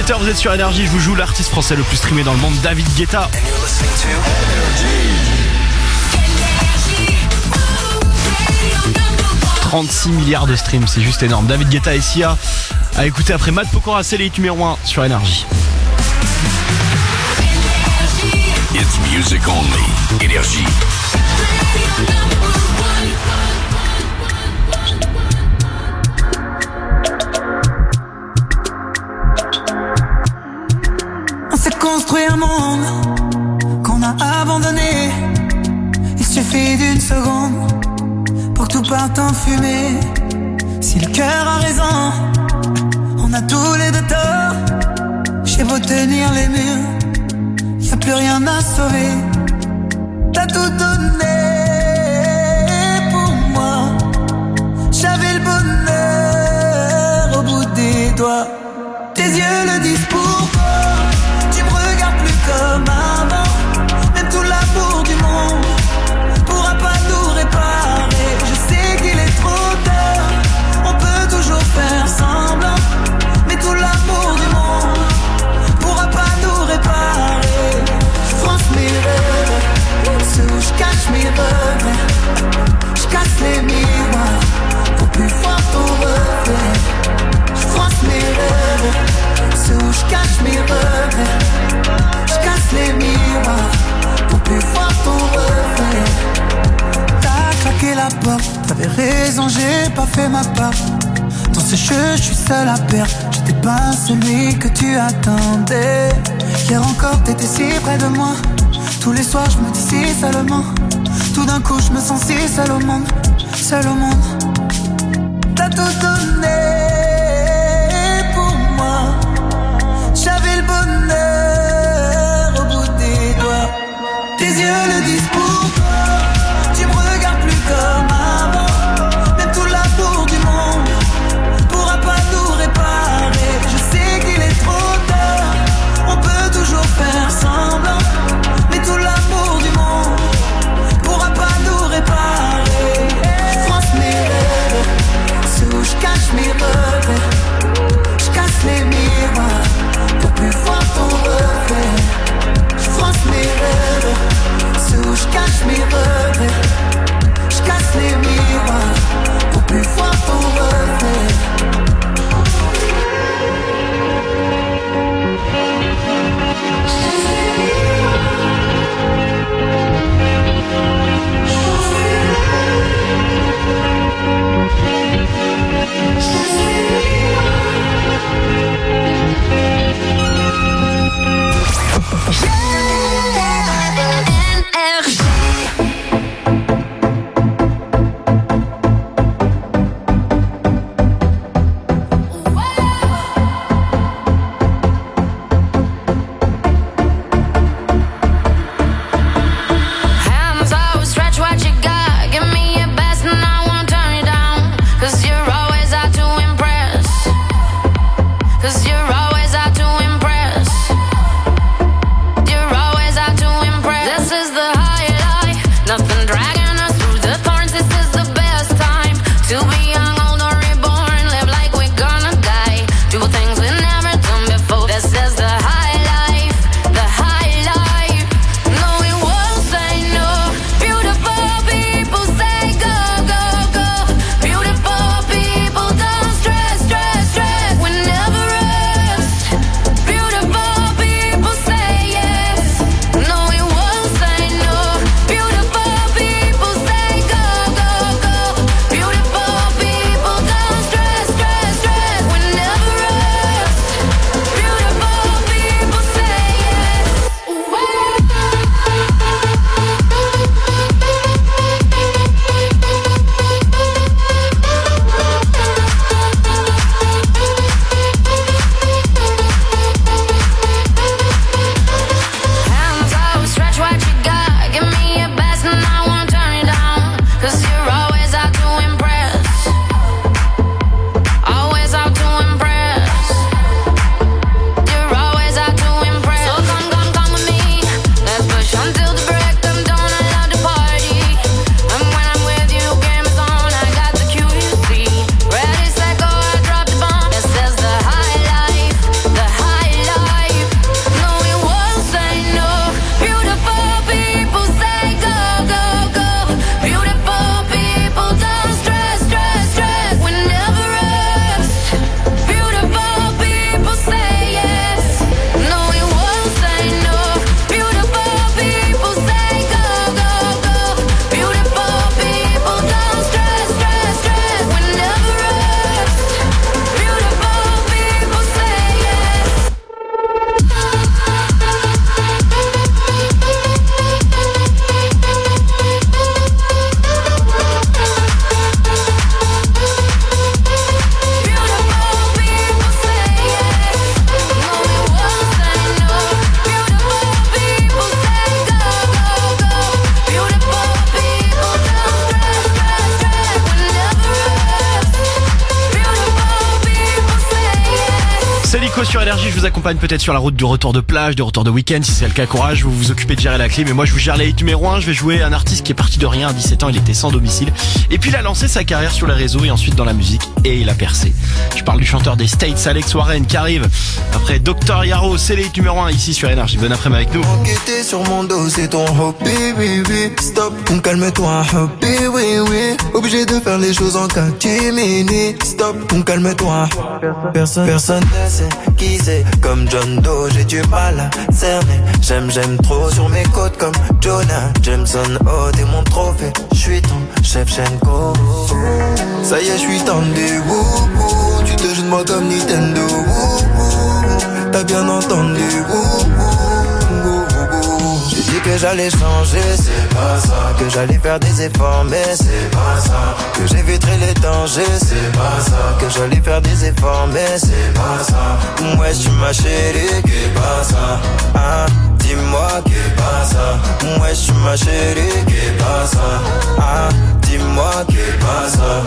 18h, vous êtes sur Énergie, je vous joue l'artiste français le plus streamé dans le monde, David Guetta. 36 milliards de streams, c'est juste énorme. David Guetta et Sia à écouter après Matt Pokora, c'est les numéro 1 sur Énergie. It's music only. Énergie. On s'est construit un monde qu'on a abandonné. Il suffit d'une seconde pour que tout parte en fumée. Si le cœur a raison, on a tous les deux tort. J'ai beau tenir les murs, y'a plus rien à sauver. T'as tout donné pour moi. J'avais le bonheur au bout des doigts. Tes yeux le disent pour toi. Tu me regardes plus comme avant. Même tout l'amour du monde pourra pas nous réparer. Je sais qu'il est trop tard. On peut toujours faire semblant, mais tout l'amour du monde pourra pas nous réparer. Je France mes rêves, ceux où je cache mes regrets. Je casse les miroirs pour plus voir ton reflet. Je France mes rêves, ceux où je cache mes regrets. Je casse les miroirs pour plus voir ton reflet. T'as claqué la porte, t'avais raison, j'ai pas fait ma part. Dans ce jeu, je suis seul à perdre. J'étais pas celui que tu attendais. Hier encore, t'étais si près de moi. Tous les soirs, je me dis si seulement. Tout d'un coup, je me sens si seul au monde. Seul au monde. T'as tout donné pour moi. J'avais le bonheur au bout des doigts. Tes yeux le disent pour toi. Tu me regardes plus comme avant. Même tout l'amour du monde pourra pas nous réparer. Je sais qu'il est trop tard. On peut toujours faire semblant, mais tout l'amour du monde pourra pas nous réparer. Je France mes rêves, ceux où je cache mes rêves. Nico sur Énergie, je vous accompagne peut-être sur la route du retour de plage, du retour de week-end. Si c'est le cas, courage, vous vous occupez de gérer la clim. Et moi, je vous gère la hit numéro 1. Je vais jouer un artiste qui est parti de rien à 17 ans. Il était sans domicile. Et puis, il a lancé sa carrière sur les réseaux et ensuite dans la musique. Et il a percé. Je parle du chanteur des States, Alex Warren, qui arrive après Dr. Yaro. C'est les hit numéro 1 ici sur Énergie. Bon après-midi avec nous. Enquêter sur mon dos, c'est ton hobby, oui, oui. Stop, calme-toi, hobby, oui, oui. Obligé de faire les choses en catimini. Stop, calme-toi. Personne ne sait qui c'est. Comme John Doe, j'ai du mal à cerner. J'aime trop sur mes côtes comme Jonah Jameson. Oh, t'es mon trophée. J'suis ton chef Shenko. Ça y est, j'suis tendu. Tu te joues de moi comme Nintendo. T'as bien entendu. J'ai dit que j'allais changer, c'est pas ça. Que j'allais faire des efforts, mais c'est pas ça. Que j'éviterais les dangers, c'est pas ça. Que j'allais faire des efforts, mais c'est pas ça. Ouais, tu ma chérie, qu'est pas ça. Ah, dis-moi qu'est pas ça. Ouais, tu ma chérie, qu'est pas ça. Ah, dis-moi qu'est pas ça.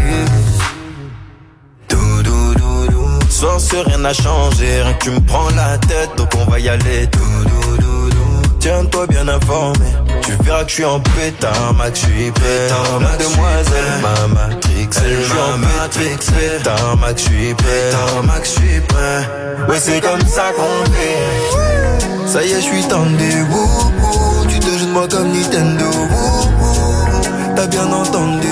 Sans rien n'a changé, rien que tu me prends la tête, donc on va y aller. Tiens-toi bien informé, tu verras que je suis en pétard, Max, je suis prêt. La demoiselle m'a matrixé, je suis en matrix, pétard, Max, je suis prêt. Max, je suis prêt. Ouais, c'est comme ça qu'on fait. Ça y est, je suis tendu. Tu te joues de moi comme Nintendo. T'as bien entendu.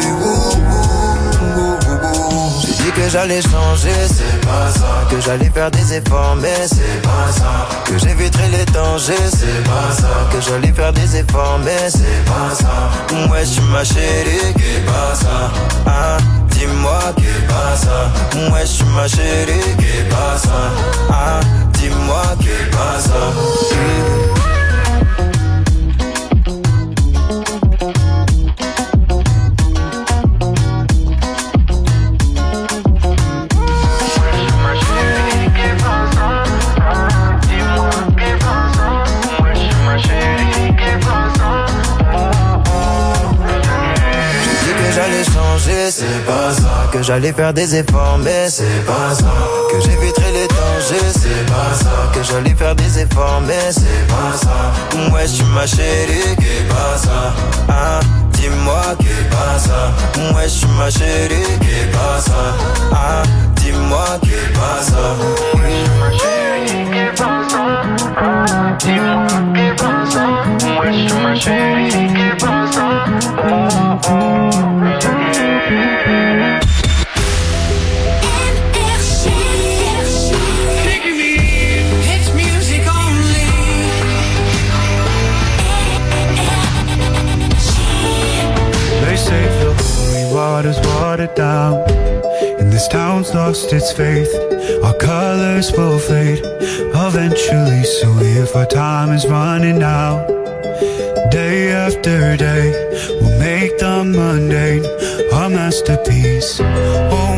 J'ai dit que j'allais changer, c'est pas ça. Que j'allais faire des efforts, mais c'est pas ça. Que j'éviterais les dangers, c'est pas ça. Que j'allais faire des efforts, mais c'est pas ça. Ouais, tu ma chérie, qu'est pas ça. Ah, dis-moi qu'est pas ça. Ouais, tu ma chérie, qu'est pas ça. Ah, dis-moi qu'est pas ça. C'est pas ça. Que j'allais faire des efforts, mais c'est pas ça. Que j'éviterais les dangers, c'est pas ça. Que j'allais faire des efforts, mais c'est pas ça. Ouais, tu ma chérie, qu'est pas ça. Ah, dis-moi qu'est pas ça. Ouais, tu ma chérie, qu'est pas ça. Ah, dis-moi qu'est pas ça. Ouais, tu ma chérie, qu'est pas ça. Ah, dis-moi qu'est pas ça. Ouais, tu ma chérie, qu'est pas ça. They say the holy water's watered down, and this town's lost its faith. Our colors will fade eventually, so if our time is running out, day after day, we'll make the mundane our masterpiece. Oh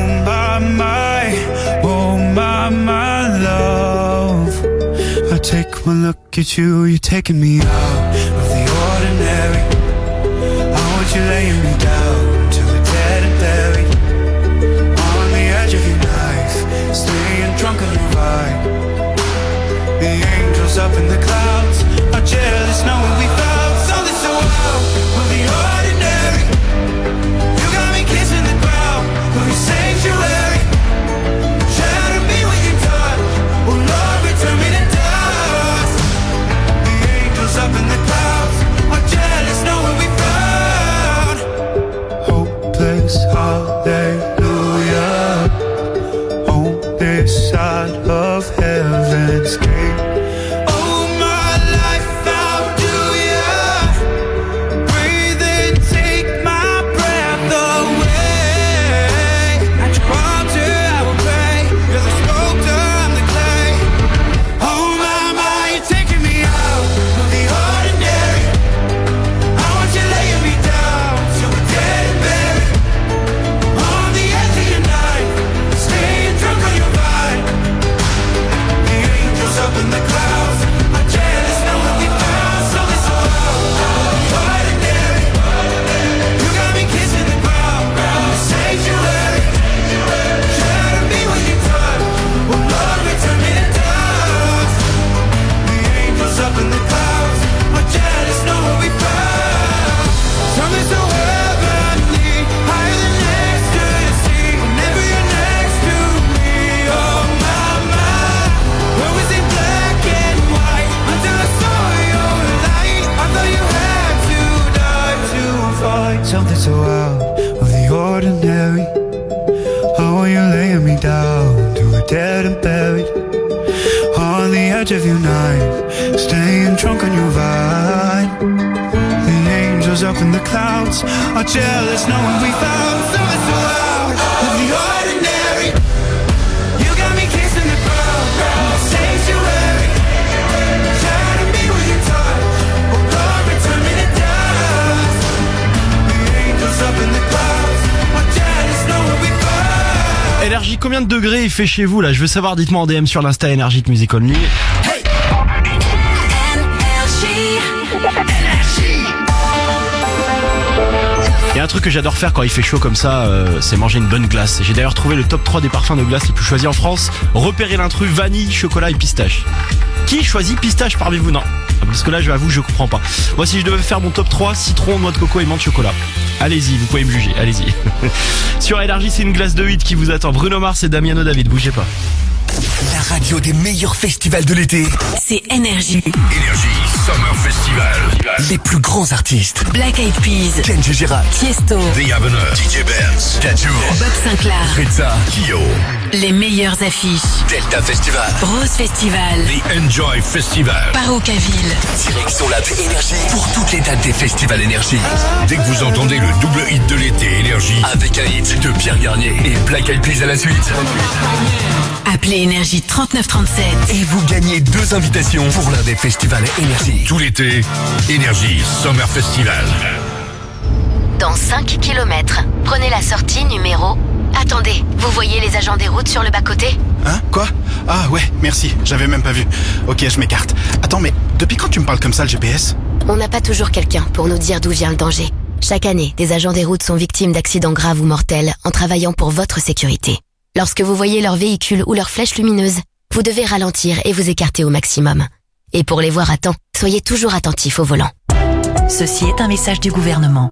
my love, I take one look at you, you're taking me out of the ordinary. I want you laying me down till we're dead and buried, on the edge of your knife, staying drunk on your ride. The angels up in the clouds are jealous knowing we found something so wild of the ordinary. You got me kissing the ground of your sanctuary. Shatter me with your touch, oh Lord, return me to dust. The angels up in the clouds are jealous knowing we found hopeless hallelujah on this side of heaven's gate. On the something so out of the ordinary. How are you laying me down to a dead and buried on the edge of your night, staying drunk on your vine. The angels up in the clouds are jealous knowing we found something so out of the ordinary. You got me kissing the ground in the sanctuary, trying to be with your touch, oh Lord, return me to dust. The angels up in the clouds are jealous knowing we found. Énergie, combien de degrés il fait chez vous là? Je veux savoir, dites-moi en DM sur l'Insta Énergie de Music Only. Hey. Il y a un truc que j'adore faire quand il fait chaud comme ça, c'est manger une bonne glace. J'ai d'ailleurs trouvé le top 3 des parfums de glace les plus choisis en France. Repérez l'intrus, vanille, chocolat et pistache. Qui choisit pistache parmi vous? Non. Parce que là, je l'avoue, je comprends pas. Moi, si je devais faire mon top 3, citron, noix de coco et menthe chocolat. Allez-y, vous pouvez me juger, allez-y. Sur Énergie, c'est une glace de 8 qui vous attend. Bruno Mars et Damiano David, bougez pas. La radio des meilleurs festivals de l'été. C'est Énergie. Énergie Summer Festival. Les plus grands artistes. Black Eyed Peas, Kenji Girac, Tiesto, The Avener, DJ Benz, Kaiju, Bob Sinclair. Rizza, Kyo. Les meilleures affiches. Delta Festival. Rose Festival. The Enjoy Festival. Paroquaville. Direction la Énergie pour toutes les dates des festivals Énergie. Dès que vous entendez le double hit de l'été Énergie avec un hit de Pierre Garnier et Black Eyed Peas à la suite. Appelez Énergie 3937. Et vous gagnez 2 invitations pour l'un des festivals Énergie. Tout l'été, Énergie Summer Festival. Dans 5 km, prenez la sortie numéro... Attendez, vous voyez les agents des routes sur le bas-côté? Hein? Quoi? Ah ouais, merci, j'avais même pas vu. Ok, je m'écarte. Attends, mais depuis quand tu me parles comme ça, le GPS? On n'a pas toujours quelqu'un pour nous dire d'où vient le danger. Chaque année, des agents des routes sont victimes d'accidents graves ou mortels en travaillant pour votre sécurité. Lorsque vous voyez leur véhicule ou leur flèche lumineuse, vous devez ralentir et vous écarter au maximum. Et pour les voir à temps, soyez toujours attentifs au volant. Ceci est un message du gouvernement.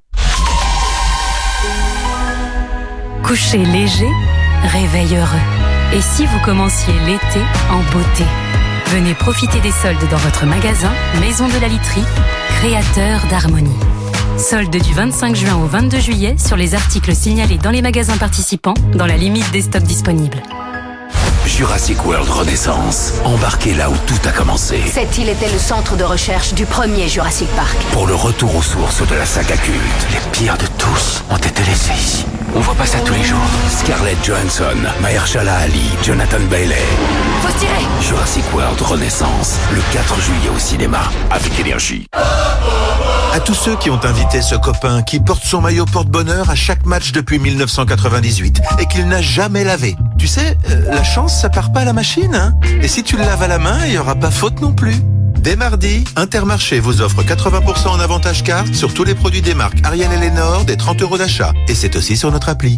Coucher léger, réveil heureux. Et si vous commenciez l'été en beauté? Venez profiter des soldes dans votre magasin Maison de la Literie, créateur d'harmonie. Soldes du 25 juin au 22 juillet sur les articles signalés dans les magasins participants dans la limite des stocks disponibles. Jurassic World Renaissance. Embarquez là où tout a commencé. Cette île était le centre de recherche du premier Jurassic Park. Pour le retour aux sources de la saga culte. Les pires de tous ont été laissés ici. On voit pas ça tous les jours. Scarlett Johansson, Mahershala Ali, Jonathan Bailey. Faut se tirer! Jurassic World Renaissance. Le 4 juillet au cinéma. Avec Énergie. À tous ceux qui ont invité ce copain qui porte son maillot porte-bonheur à chaque match depuis 1998 et qu'il n'a jamais lavé. Tu sais, la chance, ça part pas à la machine, hein. Et si tu le laves à la main, il y aura pas faute non plus. Dès mardi, Intermarché vous offre 80% en avantage carte sur tous les produits des marques Ariel et Lénore, des 30 € d'achat. Et c'est aussi sur notre appli.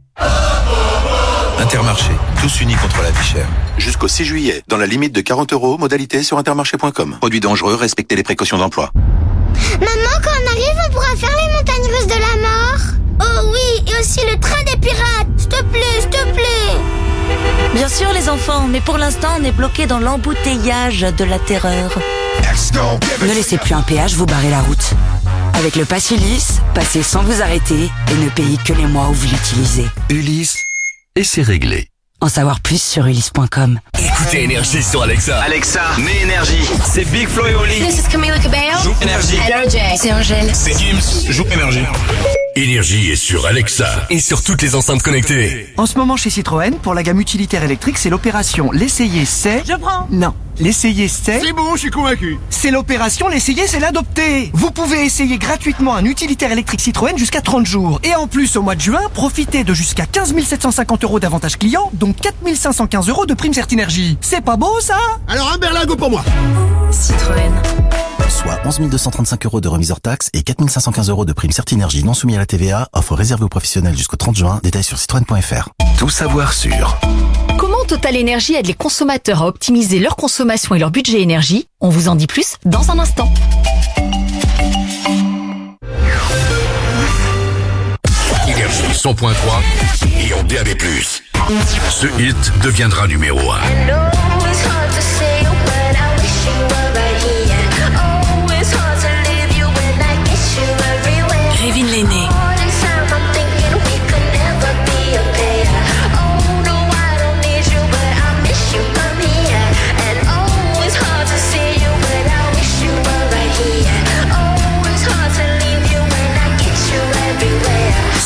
Intermarché, tous unis contre la vie chère. Jusqu'au 6 juillet, dans la limite de 40 €, modalité sur intermarché.com. Produits dangereux, respectez les précautions d'emploi. Maman, quand on arrive, on pourra faire les montagnes russes de la mort? Oh oui, et aussi le train des pirates. S'il te plaît, s'il te plaît. Bien sûr les enfants, mais pour l'instant on est bloqué dans l'embouteillage de la terreur. Ne laissez plus un péage vous barrer la route. Avec le Pass Ulysse, passez sans vous arrêter et ne payez que les mois où vous l'utilisez. Ulysse, et c'est réglé. En savoir plus sur ulysse.com. Écoutez Énergie sur Alexa. Alexa, mets Énergie. C'est Big Flo et Oli. This is Camila Cabello. Joue Énergie. Hello Jay. C'est Angèle. C'est Gims. Joue Énergie. Énergie est sur Alexa et sur toutes les enceintes connectées. En ce moment chez Citroën, pour la gamme utilitaire électrique, c'est l'opération l'essayer c'est... Je prends. Non. L'essayer c'est... C'est bon, je suis convaincu. C'est l'opération l'essayer c'est l'adopter. Vous pouvez essayer gratuitement un utilitaire électrique Citroën jusqu'à 30 jours. Et en plus, au mois de juin, profitez de jusqu'à 15 750 € d'avantages clients, dont 4 515 € de prime Certinergie. C'est pas beau ça? Alors un berlingot pour moi. Citroën. Soit 11 235 € de remise hors taxe et 4 515 € de prime Certinergie non soumis à la TVA. Offre réservée aux professionnels jusqu'au 30 juin. Détails sur citroën.fr. Tout savoir sur... Comment Total Énergie aide les consommateurs à optimiser leur consommation et leur budget énergie? On vous en dit plus dans un instant. Énergie 100.3 et en DAB+. Ce hit deviendra numéro 1. Kevin Lenné.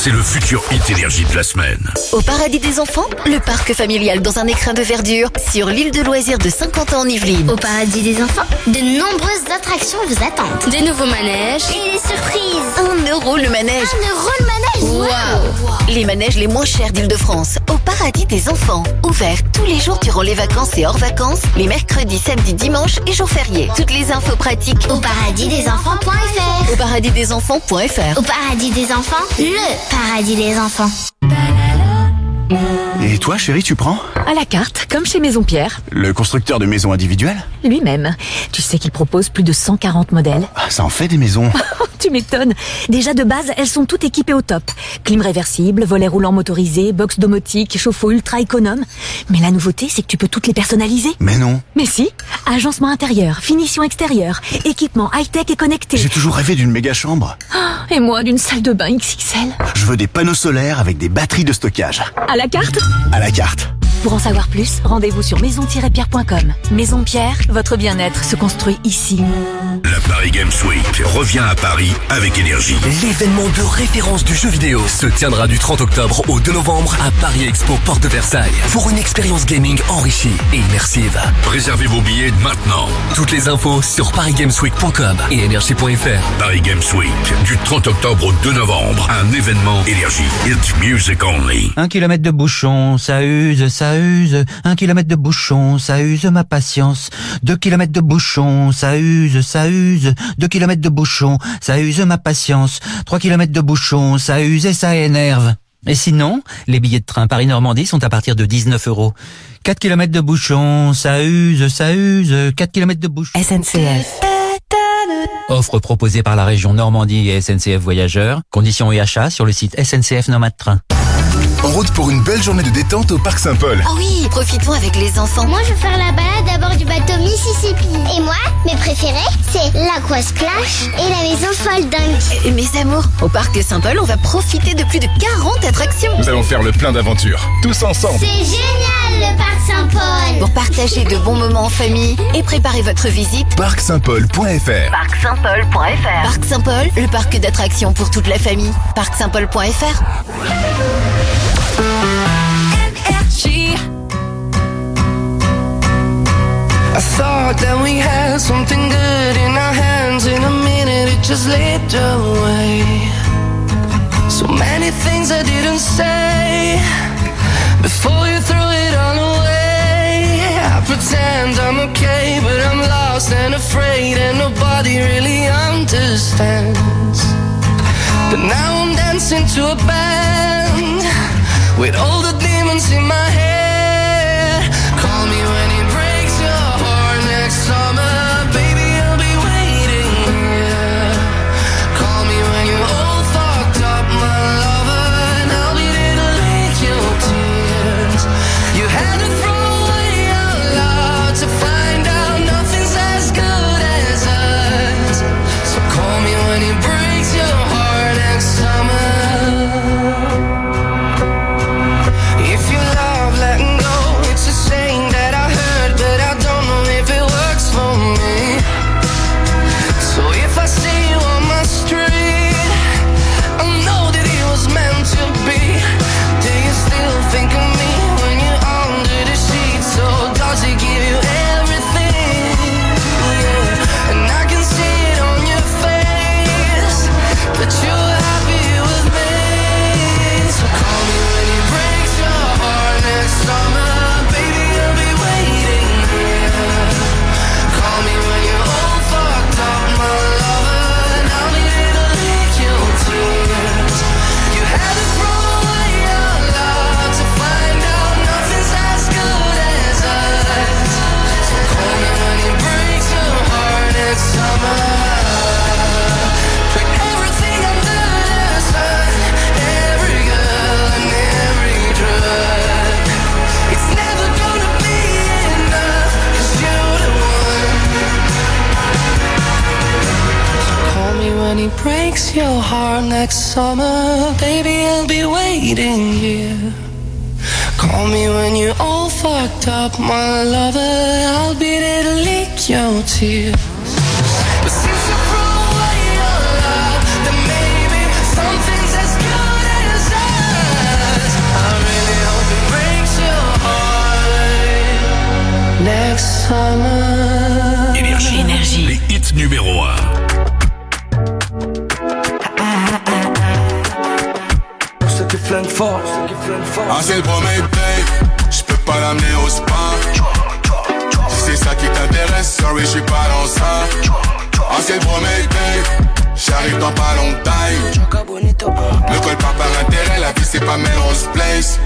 c'est le futur hit énergie de la semaine. Au paradis des enfants, le parc familial dans un écrin de verdure sur l'île de loisirs de Saint-Quentin en Yvelines. Au paradis des enfants, de nombreuses attractions vous attendent. Des nouveaux manèges et des surprises. 1 euro le manège. 1 euro le manège. Waouh! Les manèges les moins chers d'Île-de-France. Au paradis des enfants. Ouvert tous les jours durant les vacances et hors vacances, les mercredis, samedis, dimanches et jours fériés. Toutes les infos pratiques Au paradisdesenfants.fr. au paradisdesenfants.fr. Au paradis des enfants, le paradis des enfants. Et toi, chérie, tu prends? À la carte, comme chez Maison Pierre. Le constructeur de maisons individuelles? Lui-même. Tu sais qu'il propose plus de 140 modèles. Ah, ça en fait des maisons. Tu m'étonnes. Déjà de base, elles sont toutes équipées au top. Clim réversible, volet roulant motorisé, box domotique, chauffe-eau ultra économe. Mais la nouveauté, c'est que tu peux toutes les personnaliser. Mais non. Mais si. Agencement intérieur, finition extérieure, équipement high-tech et connecté. J'ai toujours rêvé d'une méga chambre. Et moi, d'une salle de bain XXL. Je veux des panneaux solaires avec des batteries de stockage. À la carte? À la carte. Pour en savoir plus, rendez-vous sur maison-pierre.com. Maison Pierre, votre bien-être se construit ici. La Paris Games Week revient à Paris avec énergie. L'événement de référence du jeu vidéo se tiendra du 30 octobre au 2 novembre à Paris Expo Porte de Versailles pour une expérience gaming enrichie et immersive. Réservez vos billets maintenant. Toutes les infos sur parisgamesweek.com et énergie.fr. Paris Games Week, du 30 octobre au 2 novembre, un événement énergie. It's music only. 1 kilomètre de bouchon, ça use, ça use. 1 kilomètre de bouchon, ça use ma patience. 2 kilomètres de bouchon, ça use, ça use. 2 kilomètres de bouchon, ça use ma patience. 3 kilomètres de bouchon, ça use et ça énerve. Et sinon, les billets de train Paris-Normandie sont à partir de 19 €. 4 kilomètres de bouchon, ça use, ça use. 4 kilomètres de bouchon. SNCF. Offre proposée par la région Normandie et SNCF Voyageurs. Conditions et achats sur le site SNCF Nomade Train. En route pour une belle journée de détente au Parc Saint-Paul. Oh oui, profitons avec les enfants. Moi, je veux faire la balade à bord du bateau Mississippi. Et moi, mes préférés, c'est l'Aqua Splash et la maison Fold Dunk. Et mes amours, au Parc Saint-Paul, on va profiter de plus de 40 attractions. Nous allons faire le plein d'aventures, tous ensemble. C'est génial, le Parc Saint-Paul. Pour partager de bons moments en famille et préparer votre visite, parcsaintpaul.fr. parcsaintpaul.fr. Parc Saint-Paul, le parc d'attractions pour toute la famille. parcsaintpaul.fr. I thought that we had something good in our hands. In a minute it just slipped away. So many things I didn't say before you threw it all away. I pretend I'm okay, but I'm lost and afraid, and nobody really understands. But now I'm dancing to a band with all the demons in my head. Call me when it breaks your heart next summer, baby, I'll be waiting here. Call me when you're all fucked up, my lover, and I'll be there to lick your tears. You had to throw away your love to find out nothing's as good as us. So call me when it breaks your heart next summer. If you love letting go, it's a saying that I heard, but I don't know if it works for me. So if I see you on my street, I know that it was meant to be. Do you still think of me when you're under the sheets? So does it give you everything? Yeah. And I can see it on your face that you're happy with me. So call me when it breaks your heart next summer, baby, I'll be waiting here. Call me when you're all fucked up, my lover, and I'll be there to lick your tears. You had to throw away your love to find out nothing's as good as us. So call me when it breaks your heart next summer. Put everything under the sun, every girl and every drug. It's never gonna be enough, 'cause you're the one. So call me when it breaks your heart next summer, baby, I'll be waiting here. Call me when you're all fucked up, my lover, I'll be there to lick your tears. But since you threw away your love, then maybe something's as good as summer. Énergie. Les hits numéro 1. Ceux qui flinguent fort. Ah, c'est le premier date, j'peux pas l'amener au spa. Si c'est ça qui t'intéresse, sorry, j'suis pas dans ça. Ah, c'est le premier date, j'arrive dans pas longtemps. Ne colle pas par intérêt, la vie c'est pas Melrose Place.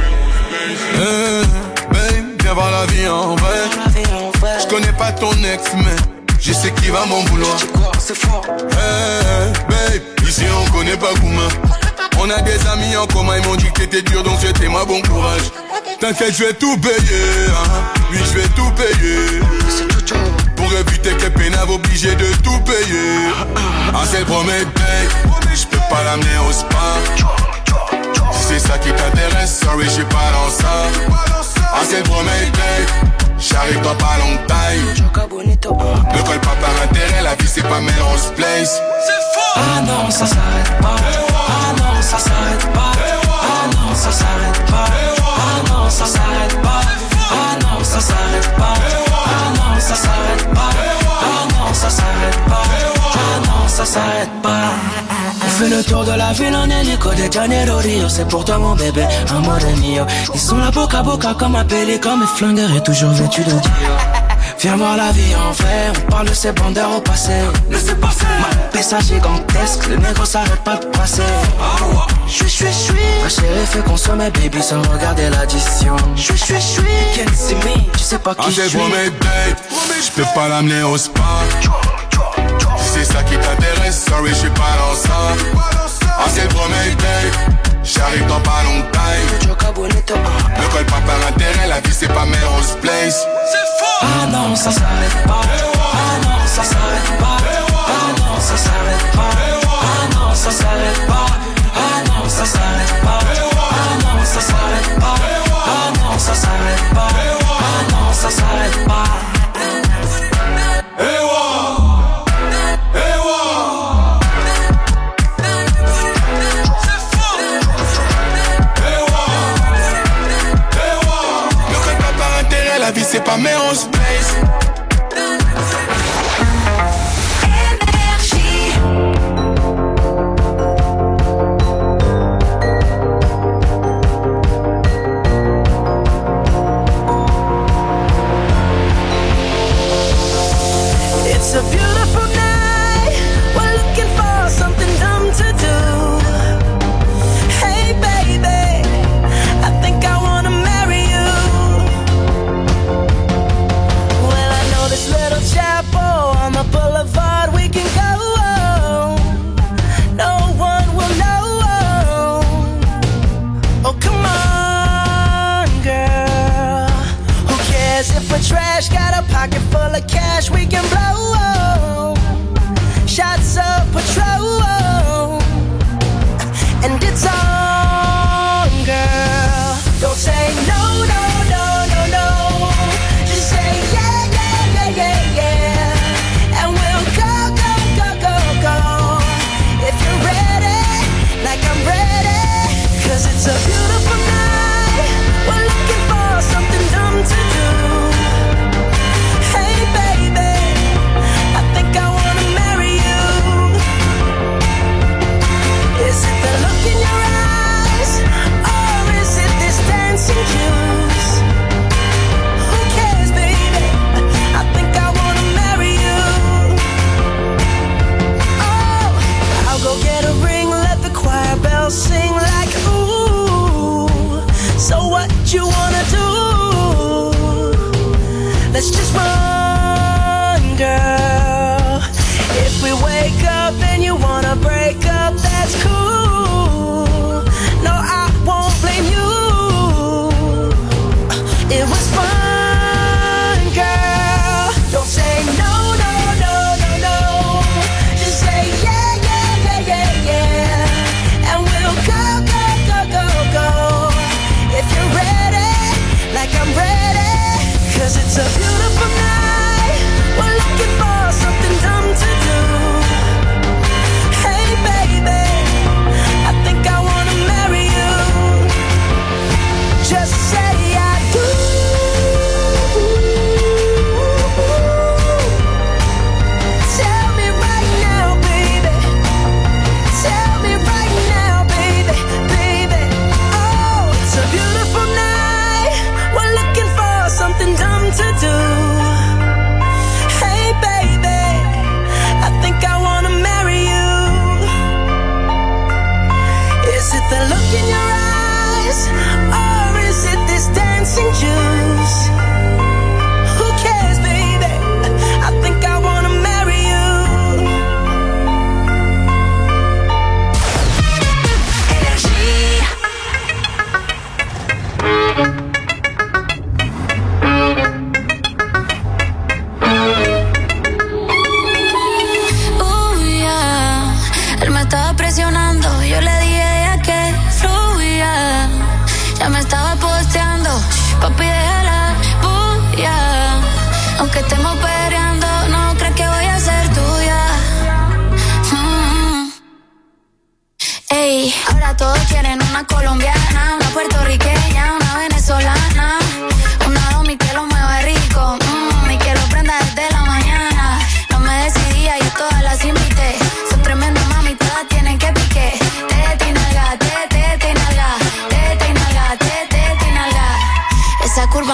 Babe, viens voir la vie en vrai. J'connais pas ton ex, mais je sais qui va m'en vouloir. C'est fort. Babe, ici on connaît pas Gouma. On a des amis en commun, ils m'ont dit que t'étais dur, donc c'était moi bon courage. T'inquiète, je vais tout payer, hein. Oui, je vais tout payer. Pour éviter que pénave obligé de tout payer. Ah, c'est le premier date, j'peux pas l'amener au spa. Si c'est ça qui t'intéresse, sorry, j'suis pas dans ça. Ah, c'est le premier date, j'arrive dans pas longtemps. Ne colle pas par intérêt, la vie c'est pas Melrose Place. Ah non, ça s'arrête pas. Ah non, ça s'arrête pas. Ah non, ça s'arrête pas. Ah non, ça s'arrête pas. Ah non, ça s'arrête pas. Ah non, ça s'arrête pas. Ah non, ça s'arrête pas. Ah non, ça s'arrête pas. On fait le tour de la ville en hélico de Janeiro Rio. C'est pour toi mon bébé, amore mio. Ils sont là boca à boca comme un pélican. Mes flingueurs est toujours vêtu de Dio. Viens voir la vie en vrai, on parle de ces bandeurs au passé. Laissez passer. Ma pessa gigantesque, le négro s'arrête pas de passer. Chui. Ma chérie fait consommer baby sans regarder l'addition. Chui. Can't see me, tu sais pas qui je suis. Ah, c'est le premier date, j'peux pas l'amener au spa. Si c'est ça qui t'intéresse, sorry, j'suis pas dans ça. Ah, c'est le premier date, j'arrive dans pas longtemps. Ne colle pas par intérêt, la vie c'est pas Melrose Place. Ah non, ça s'arrête pas. Ah non, ça s'arrête pas. Ah non, ça s'arrête pas. Ah non, ça s'arrête pas. Ah non, ça s'arrête pas. Ah non, ça s'arrête pas. Ah non, ça s'arrête pas. Ah non, ça s'arrête pas. La vie c'est pas Melrose Place. It's a beautiful night. We're looking for something dumb to do. Hey baby, I think I wanna marry you. Well, I know this little chapel on the boulevard we can go. No one will know. Oh, come on, girl. Who cares if we're trash? Got a pocket full of cash we can blow. Shots of Patrol. And it's on, girl. Don't say no, no, no, no, no. Just say yeah, yeah, yeah, yeah, yeah. And we'll go, go, go, go, go. If you're ready, like I'm ready. 'Cause it's a beautiful night. We're looking for something dumb to do. Hey baby, I think I wanna marry you. Is it the look in your eyes, or is it this dancing juice? Who cares, baby? I think I wanna marry you. Oh, I'll go get a ring, let the choir bells sing like ooh. So what you wanna do? Let's just run, girl. If we wake up and you wanna break up, that's cool. No, I won't blame you. It was fun, girl. Don't say no, no, no, no, no. Just say yeah, yeah, yeah, yeah, yeah. And we'll go, go, go, go, go. If you're ready, like I'm ready. 'Cause it's a beautiful night. We're looking for something dumb to do. Hey baby, I think I wanna marry you. Just say I do.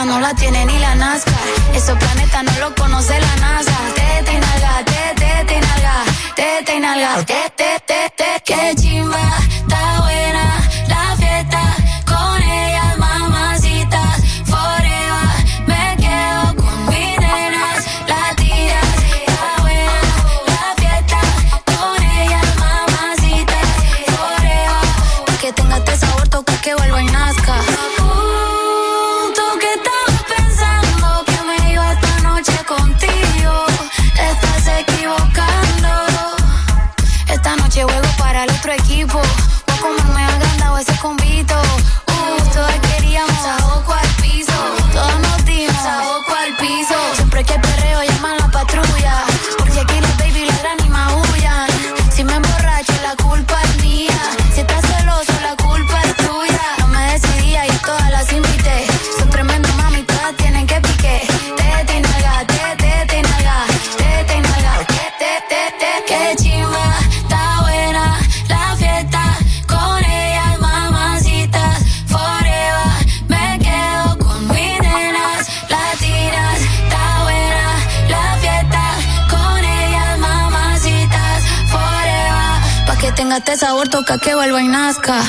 no la tiene ni la Nazca. Esos planetas no los conoce la NASA. Tete y nalga, tete y nalga, tete y nalga, te. Qué chimba, está buena la fiesta. Con ellas, mamacitas, forever. Me quedo con mis nenas, latidas. Está buena la fiesta. Con ellas, mamacitas, forever. Pa' que tenga este sabor, toca que vuelva y nazca. Tú que estabas pensando que me iba esta noche contigo, te estás equivocando. Esta noche juego para el otro equipo. Voy a comerme agandado ese convito. Todas queríamos saoco al piso. Todos nos dimos saoco al piso. Siempre que perreo llaman la patrulla. Porque aquí las baby ladran y maullan. Si me emborracho la culpa es mía. Si estás celoso la culpa es tuya. No me decidía y todas las invité. Son tremendo mami, todas tienen que pique. Tete y nalga, tete y nalga, tete y nalga, te. Qué chimba, está buena la fiesta. Con ellas, mamacitas, forever. Me quedo con mis nenas, latinas. Está buena la fiesta. Con ellas, mamacitas, forever. Pa' que tenga este sabor, toca que vuelva y nazca.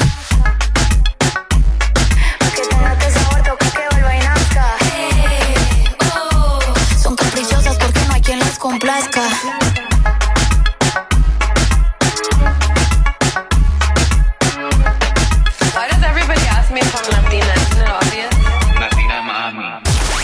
Son caprichosas porque no hay quien las complazca. Why does everybody ask me if I'm Latina? Isn't it obvious? Latina mami.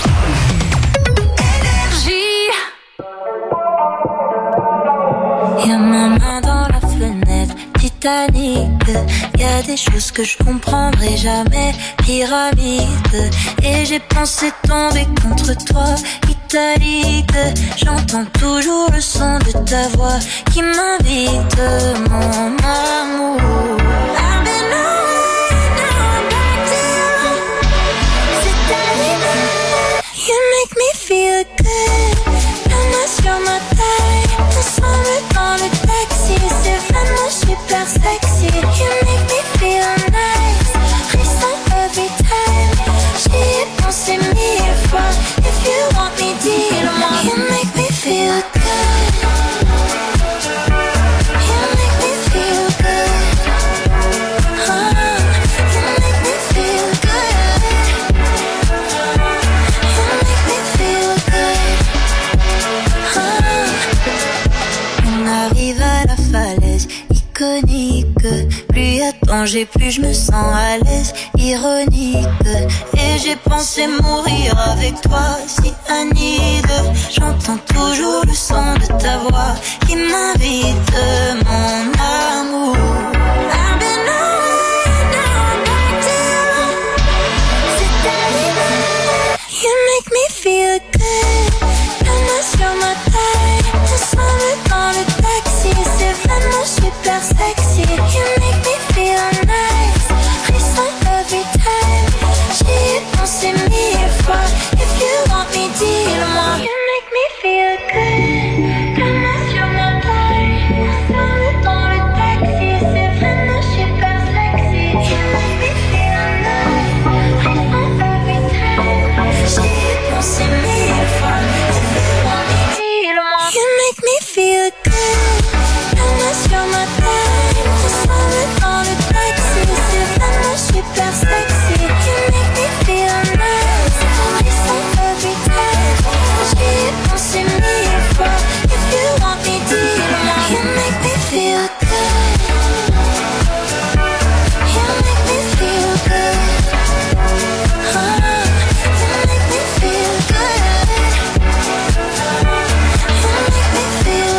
Y'a ma main dans la fenêtre, Titanic. Y'a des choses que je comprendrai jamais, pyramide. Et j'ai pensé tomber contre toi, italique. J'entends toujours le son de ta voix qui m'invite, mon amour. I've been away, now I'm back to you. C'est arrivé, you make me feel good. La main sur ma taille, ensemble dans le taxi. C'est vraiment super sexy. You make me feel nice, frisson every time. J'y ai pensé 1000 fois. If you want me, dis-le-moi. You make me feel good. You make me feel good. You make me feel good. You make me feel good. On arrive à la falaise iconique. Plus y a danger, plus je me sens à l'aise, ironique. Et j'ai pensé mourir avec toi, si Anide. J'entends toujours le son de ta voix qui m'invite, mon amour. I've been away, now I'm back to you. C'est arrivé, you make me feel good. La main sur ma taille, ensemble dans le taxi. C'est vraiment super sexy. You make me feel nice, frisson every time. J'y ai pensé 1000 fois. If you want me, dis-le-moi. You make me feel good. La main sur ma taille, ensemble dans le taxi. C'est vraiment super sexy. You make me feel nice, frisson every time. J'y ai pensé 1000 fois. If you want me, dis-le-moi. You make me feel good. La main sur ma taille, ensemble dans le taxi. C'est vraiment super sexy. You make me feel nice, frisson every time. J'y ai pensé 1000 fois. If you want me, dis-le-moi. You make me feel good. You make me feel good. You make me feel good. You make me feel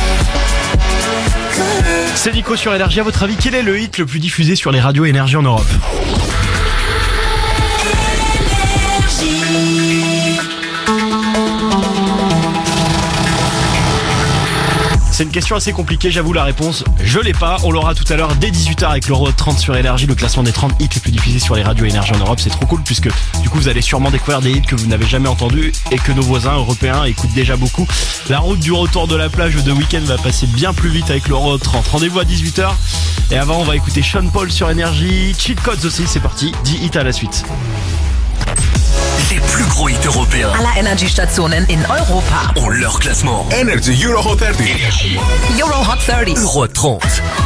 good. C'est Nico sur Énergie. À votre avis, quel est le hit le plus diffusé sur les radios Énergie en Europe? C'est une question assez compliquée, j'avoue la réponse, je l'ai pas. On l'aura tout à l'heure dès 18h avec l'Euro 30 sur Énergie, le classement des 30 hits les plus diffusés sur les radios Énergie en Europe. C'est trop cool puisque du coup vous allez sûrement découvrir des hits que vous n'avez jamais entendus et que nos voisins européens écoutent déjà beaucoup. La route du retour de la plage de week-end va passer bien plus vite avec l'Euro 30. Rendez-vous à 18h et avant on va écouter Sean Paul sur Énergie, Cheat Codes aussi, c'est parti, 10 hits à la suite. Les plus gros hits européens Aller Energiestationen in Europa. ont leur classement. Energy Euro Hot 30. Euro Hot 30. Euro 30.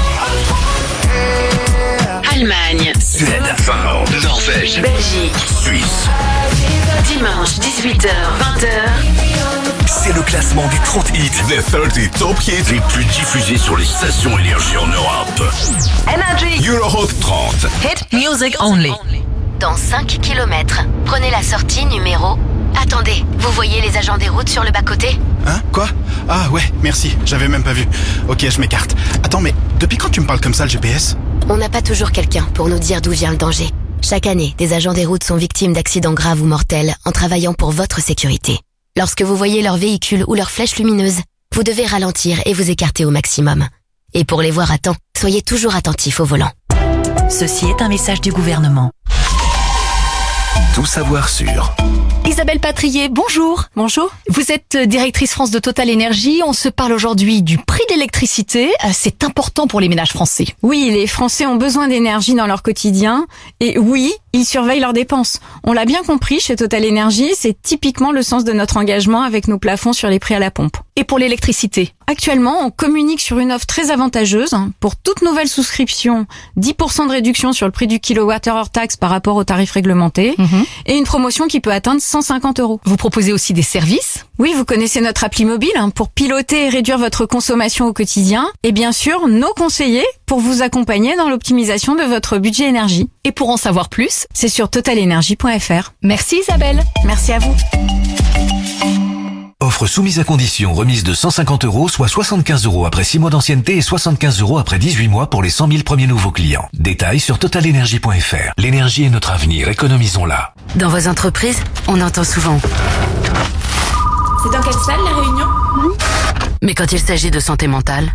Allemagne, Suède, Finlande, Norvège, Belgique, Suisse. dimanche 18h, 20h. C'est le classement des 30 hits. The 30 Top Hits Les plus diffusés sur les stations énergie en Europe. Energy. Euro Hot 30. Hit music only. Dans 5 km, prenez la sortie numéro... Attendez, vous voyez les agents des routes sur le bas-côté? Hein? Quoi? Ah ouais, merci, j'avais même pas vu. Ok, je m'écarte. Attends, mais depuis quand tu me parles comme ça, le GPS? On n'a pas toujours quelqu'un pour nous dire d'où vient le danger. Chaque année, des agents des routes sont victimes d'accidents graves ou mortels en travaillant pour votre sécurité. Lorsque vous voyez leur véhicule ou leur flèche lumineuse, vous devez ralentir et vous écarter au maximum. Et pour les voir à temps, soyez toujours attentifs au volant. Ceci est un message du gouvernement. Tout savoir sur Isabelle Patrier, bonjour. Bonjour. Vous êtes directrice France de Total Énergie. On se parle aujourd'hui du prix de l'électricité. C'est important pour les ménages français. Oui, les Français ont besoin d'énergie dans leur quotidien. Et oui, ils surveillent leurs dépenses. On l'a bien compris, chez Total Énergie, c'est typiquement le sens de notre engagement avec nos plafonds sur les prix à la pompe. Et pour l'électricité? Actuellement, on communique sur une offre très avantageuse. Pour toute nouvelle souscription, 10% de réduction sur le prix du kilowattheure hors taxe par rapport au tarif réglementé. Et une promotion qui peut atteindre 150 €. Vous proposez aussi des services? Oui, vous connaissez notre appli mobile pour piloter et réduire votre consommation au quotidien. Et bien sûr, nos conseillers pour vous accompagner dans l'optimisation de votre budget énergie. Et pour en savoir plus, c'est sur totalenergie.fr. Merci Isabelle. Merci à vous. Offre soumise à condition, remise de 150 €, soit 75 € après 6 mois d'ancienneté et 75 € après 18 mois pour les 100 000 premiers nouveaux clients. Détails sur totalenergie.fr. L'énergie est notre avenir, économisons-la. Dans vos entreprises, on entend souvent. C'est dans quelle salle la réunion? Mais quand il s'agit de santé mentale,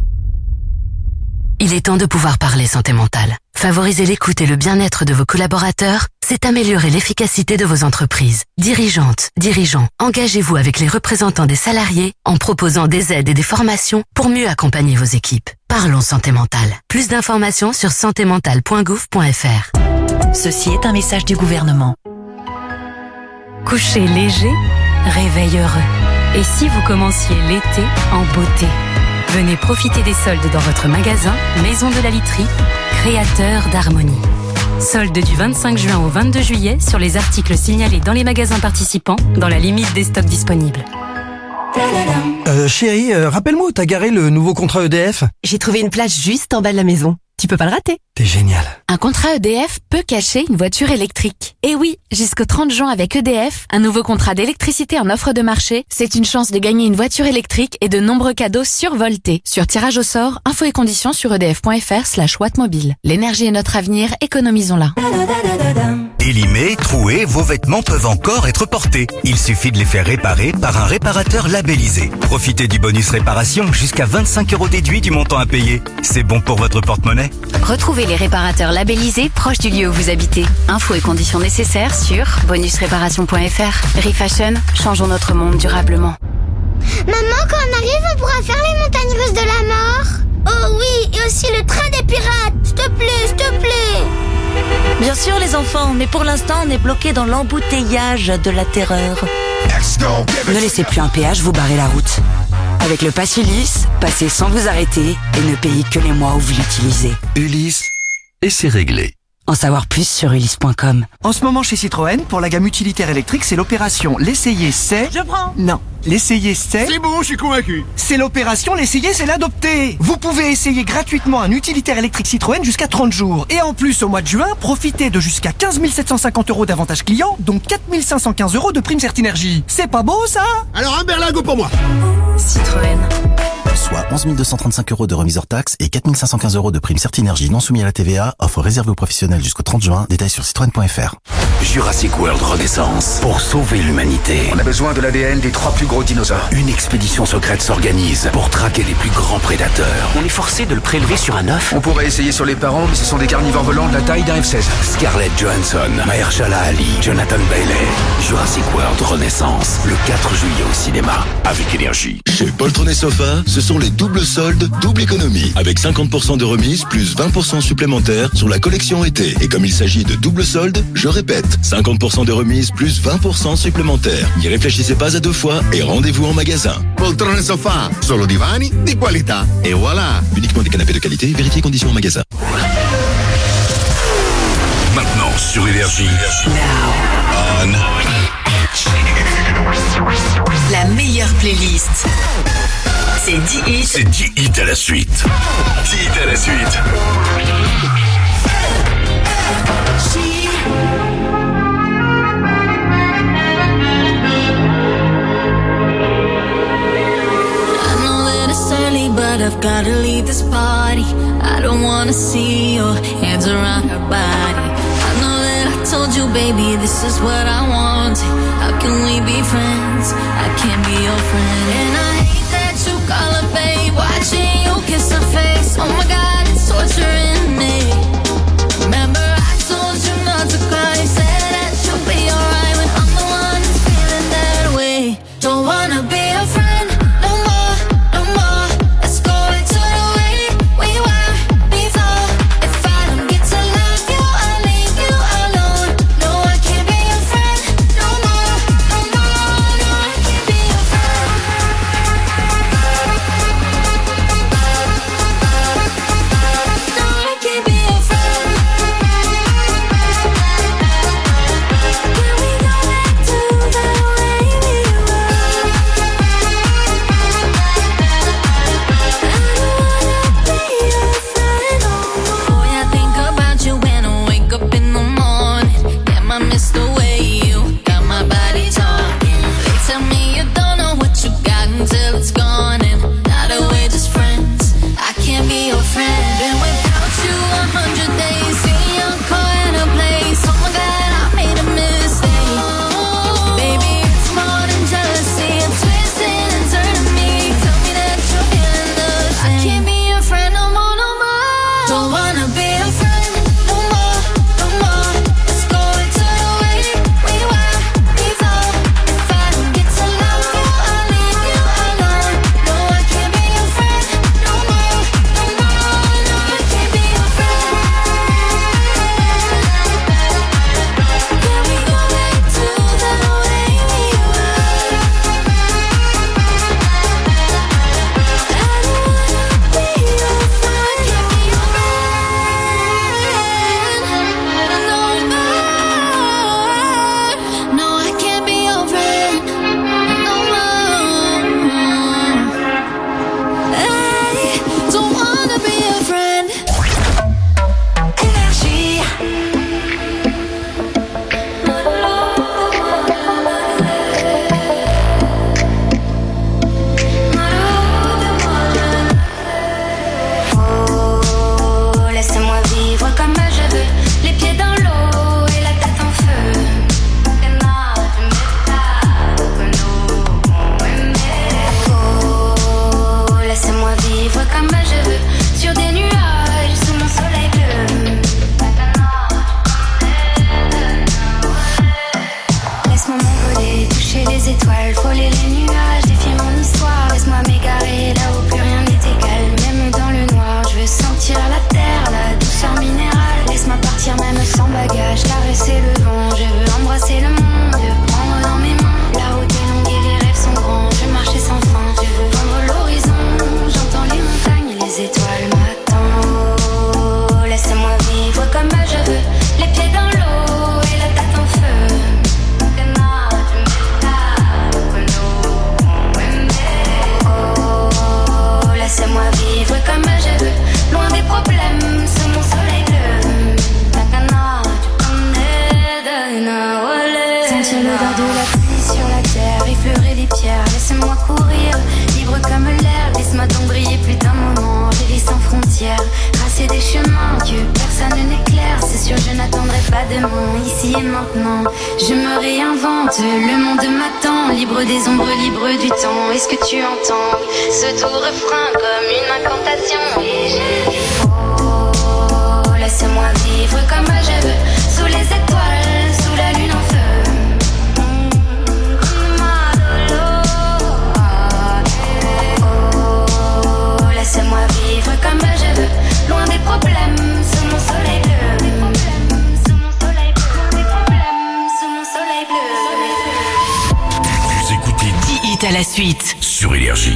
il est temps de pouvoir parler santé mentale. Favoriser l'écoute et le bien-être de vos collaborateurs, c'est améliorer l'efficacité de vos entreprises. Dirigeantes, dirigeants, engagez-vous avec les représentants des salariés en proposant des aides et des formations pour mieux accompagner vos équipes. Parlons santé mentale. Plus d'informations sur santémentale.gouv.fr. Ceci est un message du gouvernement. Coucher léger, réveil heureux. Et si vous commenciez l'été en beauté? Venez profiter des soldes dans votre magasin Maison de la Literie, créateur d'harmonie. Soldes du 25 juin au 22 juillet sur les articles signalés dans les magasins participants dans la limite des stocks disponibles. Chérie, rappelle-moi où t'as garé le nouveau contrat EDF? J'ai trouvé une place juste en bas de la maison. Tu peux pas le rater. T'es génial. Un contrat EDF peut cacher une voiture électrique. Et oui, jusqu'au 30 juin avec EDF, un nouveau contrat d'électricité en offre de marché, c'est une chance de gagner une voiture électrique et de nombreux cadeaux survoltés. Sur tirage au sort, infos et conditions sur edf.fr/wattmobile. L'énergie est notre avenir, économisons-la. Élimés, troués, vos vêtements peuvent encore être portés. Il suffit de les faire réparer par un réparateur labellisé. Profitez du bonus réparation, jusqu'à 25 € déduit du montant à payer. C'est bon pour votre porte-monnaie. Retrouvez les réparateurs labellisés proches du lieu où vous habitez. Infos et conditions nécessaires sur bonusréparation.fr. Refashion, changeons notre monde durablement. Maman, quand on arrive, on pourra faire les montagnes russes de la mort? Oh oui, et aussi le train des pirates. S'il te plaît, s'il te plaît. Bien sûr les enfants, mais pour l'instant on est bloqué dans l'embouteillage de la terreur. Ne laissez plus un péage vous barrer la route. Avec le Pass Ulysse, passez sans vous arrêter et ne payez que les mois où vous l'utilisez. Ulysse, et c'est réglé. En savoir plus sur ulysse.com. En ce moment chez Citroën, pour la gamme utilitaire électrique, c'est l'opération L'essayer c'est... Je prends. Non. L'essayer c'est... C'est bon, je suis convaincu. C'est l'opération L'essayer c'est l'adopter. Vous pouvez essayer gratuitement un utilitaire électrique Citroën jusqu'à 30 jours. Et en plus, au mois de juin, profitez de jusqu'à 15 750 € d'avantages clients, dont 4 515 € de prime Certinergie. C'est pas beau ça? Alors un berlingot pour moi. Citroën. Soit 11 235 € de remise hors taxe et 4 515 € de prime Certinergie non soumis à la TVA, offre réservée aux professionnels jusqu'au 30 juin, détails sur citroën.fr. Jurassic World Renaissance. Pour sauver l'humanité. On a besoin de l'ADN des 3 plus gros dinosaures. Une expédition secrète s'organise pour traquer les plus grands prédateurs. On est forcé de le prélever sur un œuf. On pourrait essayer sur les parents, mais ce sont des carnivores volants de la taille d'un F-16. Scarlett Johansson, Mahershala Ali, Jonathan Bailey. Jurassic World Renaissance. Le 4 juillet au cinéma. Avec Énergie. Chez Poltron et Sofa, ce sont les doubles soldes, double économie. Avec 50% de remise plus 20% supplémentaire sur la collection été. Et comme il s'agit de double soldes, je répète, 50% de remise plus 20% supplémentaire. N'y réfléchissez pas à deux fois et rendez-vous en magasin. Poltrone sofa, solo divani di qualità. Et voilà. Uniquement des canapés de qualité, vérifiez conditions en magasin. Maintenant sur Énergie. On. La meilleure playlist. C'est 10 hits. C'est 10 hits à la suite. 10 hits à la suite. But I've gotta leave this party. I don't wanna see your hands around her body. I know that I told you, baby, this is what I want. How can we be friends? I can't be your friend. And I hate that you call her babe, watching you kiss her face. Oh my God, it's torturing me. Remember I told you not to cry, said that you'll be alright when I'm the one who's feeling that way. Don't wanna be a friend. Ici et maintenant, je me réinvente, le monde m'attend, libre des ombres, libre du temps. Est-ce que tu entends ce doux refrain comme une incantation? Et je dis oh, laisse-moi vivre comme je veux, sous les étoiles, sous la lune en feu. la suite. Sur Énergie.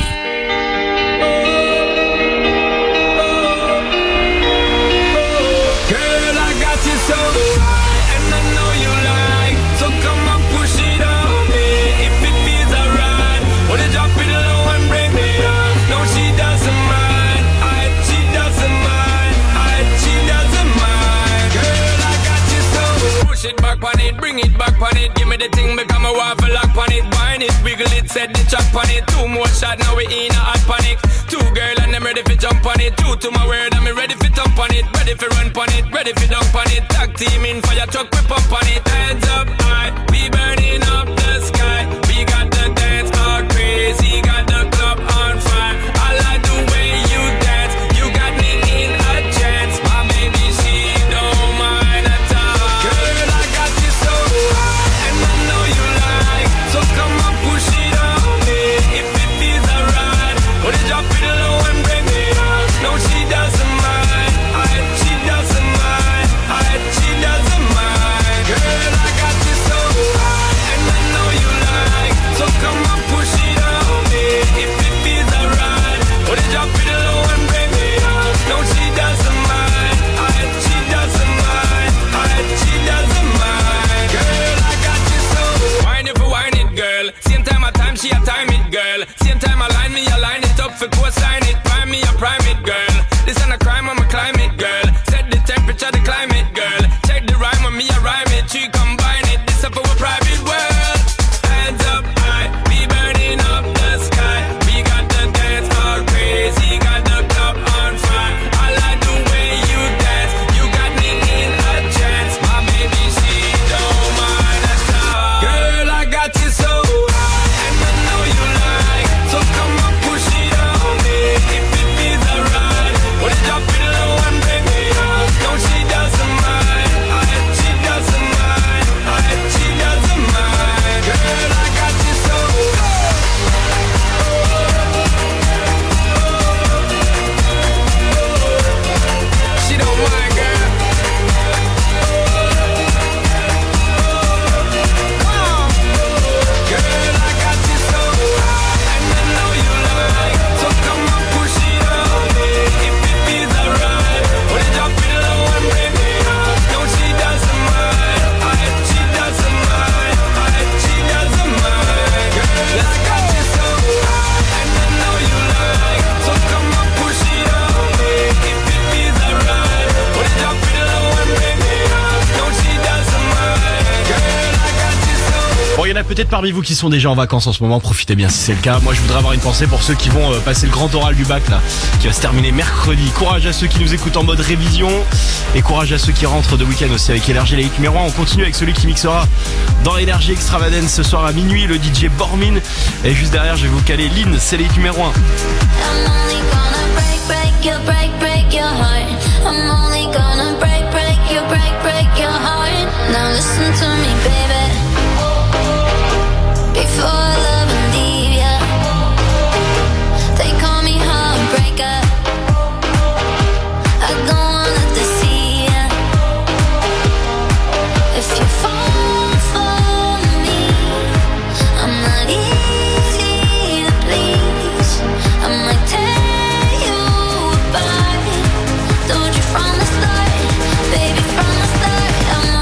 Bring it back on it, give me the thing, become a waffle lock on it. Wine it, wiggle it, set the chop on it. 2 more shot, now we in a hot panic. 2 girl and I'm ready for jump on it. 2 to my word, I'm ready for thump on it. Ready for run on it, ready for dunk on it. Tag team in fire truck, we pump on it. Hands up high, we burning up the sky. We got the dance all crazy, got the club on fire. I like the way you dance, you got me in a trance. My baby, she don't mind at all. Girl, I got you so high, and I know you like. So come on, push it on me, if it feels alright. Wanna drop it low and bring it up. No, she doesn't mind. She doesn't mind. She doesn't mind. Girl, I got you so high, and I know you like. So come on, push it on me, if it feels alright. Wanna drop it low and bring it up. No, she doesn't mind. She doesn't mind. She doesn't mind. Girl, I got you so. Wine it for wine it, girl. Same time I time, she a time it, girl. Same time I line me, I line it up for co-sign it. Prime me, I prime it, girl. This ain't a crime, I'm a climate, girl. Set the temperature, the climate, girl. Check the rhyme when me, I rhyme it. She combine it, this up for a private world. Hands up high, we burning up the sky. We got the dance all crazy, got the club on fire. I like the way you dance, you got me in a trance. My baby, she don't mind at all. Girl, I got you so high, and I know you like. So come on, push it on me, if it feels alright. Wanna drop it low and bring it up. No, she doesn't mind. She doesn't mind. She doesn't mind. Girl, I got you so high. She don't mind, girl. Come on. Girl, I got you so high, and I know you like. So come on, push it on me, if it feels alright. Wanna drop it low and bring it up. No, she doesn't mind. She doesn't mind. She doesn't mind. Girl, I got you so high, and I know you like. So come on, push it on me, if it feels alright. Wanna drop it low and bring it up. No, she doesn't mind. Girl, I got you so. Bon, il y en a peut-être parmi vous qui sont déjà en vacances en ce moment, profitez bien si c'est le cas. Moi je voudrais avoir une pensée pour ceux qui vont passer le grand oral du bac là, qui va se terminer mercredi. Courage à ceux qui nous écoutent en mode révision, et courage à ceux qui rentrent de week-end aussi avec Énergie, les hits numéro 1. On continue avec celui qui mixera dans Énergie Extravagance ce soir à minuit, le DJ Bormin. Et juste derrière je vais vous caler Lynn, c'est les hits numéro 1. I'm only gonna break your heart. I'm only gonna break your heart. Now listen to me, baby. Before love and leave ya, they call me heartbreaker. I don't wanna deceive ya. If you fall for me, I'm not easy to please. I might tear you apart. Told you from the start, baby, from the start. I'm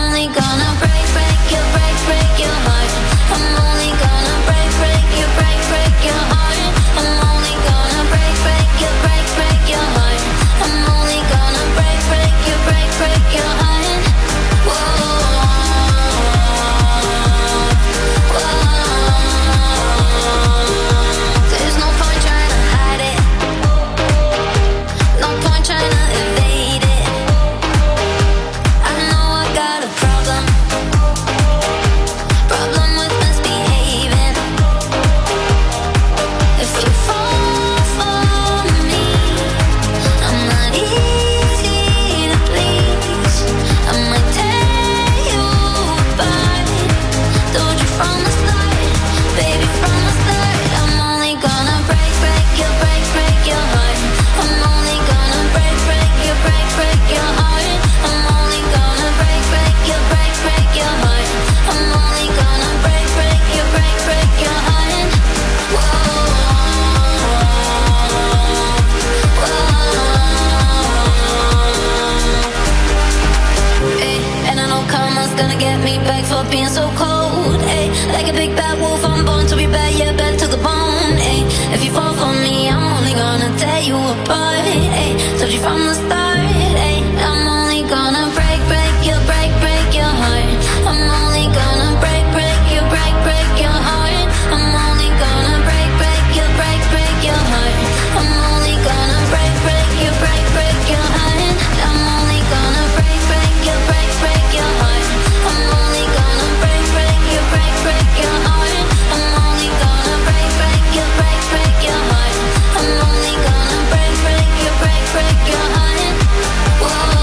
gonna get me back for being so cold, ayy. Like a big bad wolf, I'm born to be bad, yeah, bad to the bone, ayy. If you fall for me, I'm only gonna tear you apart, ayy. Told you from the start, ayy. I'm only gonna break your heart. I'm only gonna break your heart. I'm only gonna break your heart. I'm only gonna break your heart. I'm only gonna break your heart. I'm only gonna break your heart. I'm only gonna break your heart. I'm only gonna break your heart. Whoa.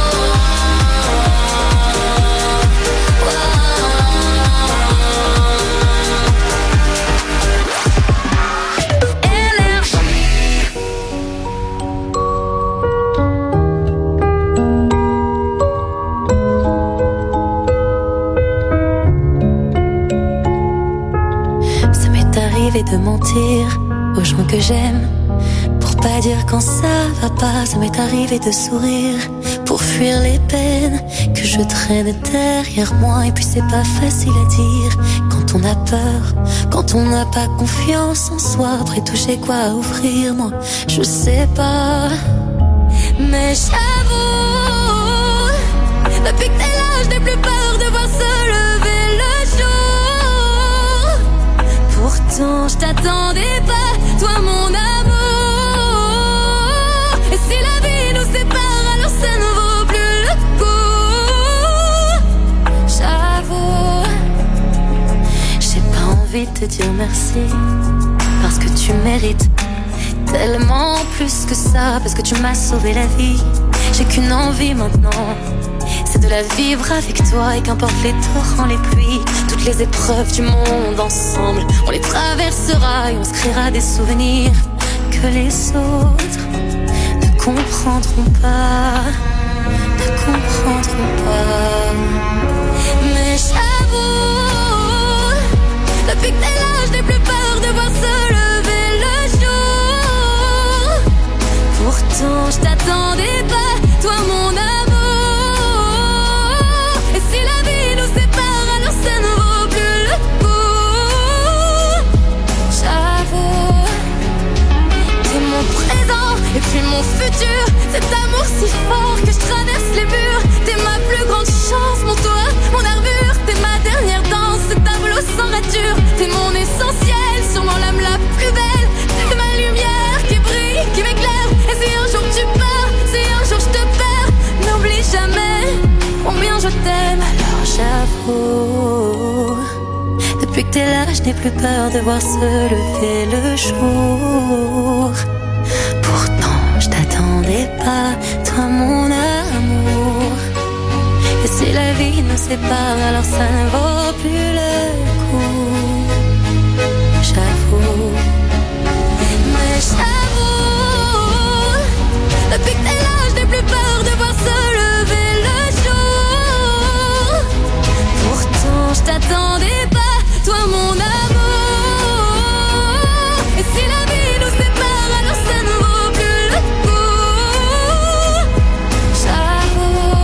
De mentir aux gens que j'aime pour pas dire quand ça va pas. Ça m'est arrivé de sourire pour fuir les peines que je traîne derrière moi. Et puis c'est pas facile à dire quand on a peur, quand on n'a pas confiance en soi. Après tout j'ai quoi à offrir, moi je sais pas. Mais j'avoue, depuis que t'es là je n'ai plus peur de voir se lever le jour. Pourtant je t'attendais pas, toi mon amour. Et si la vie nous sépare, alors ça ne vaut plus le coup. J'avoue, j'ai pas envie de te dire merci, parce que tu mérites tellement plus que ça. Parce que tu m'as sauvé la vie, j'ai qu'une envie maintenant, c'est de la vivre avec toi. Et qu'importe les torrents, les pluies, toutes les épreuves du monde, ensemble on les traversera et on se créera des souvenirs que les autres ne comprendront pas, ne comprendront pas. Mais j'avoue, depuis que t'es là je n'ai plus peur de voir se lever le jour. Pourtant je t'attendais pas, toi mon amour. Et si la vie nous sépare, alors ça ne vaut plus le coup. J'avoue, t'es mon présent et puis mon futur. Cet amour si fort que je traverse les murs. T'es ma plus grande chance, mon toit, mon armure. T'es ma dernière danse, ce tableau sans rature. T'es mon essentiel, sûrement l'âme la plus belle. T'es ma lumière qui brille, qui m'éclaire. Et si un jour tu pars, si un jour je te perds, n'oublie jamais combien je t'aime. Alors j'avoue, depuis que t'es là je n'ai plus peur de voir se lever le jour. Pourtant je t'attendais pas, toi mon amour. Et si la vie nous sépare, alors ça ne vaut plus le coup. J'avoue, mais j'avoue, depuis que t'es là je n'ai plus peur de voir se lever le jour. Pourtant je t'attendais pas, toi mon amour. Et si la vie nous sépare, alors ça ne vaut plus le coup. J'avoue.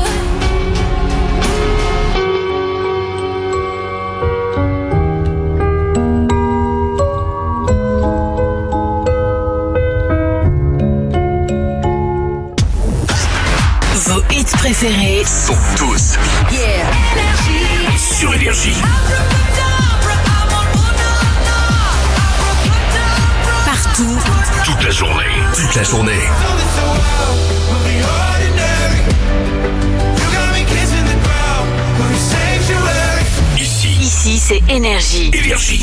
Vos hits préférés sont tous sur Énergie. Partout, toute la journée. Toute la journée. Ici c'est Énergie. Énergie.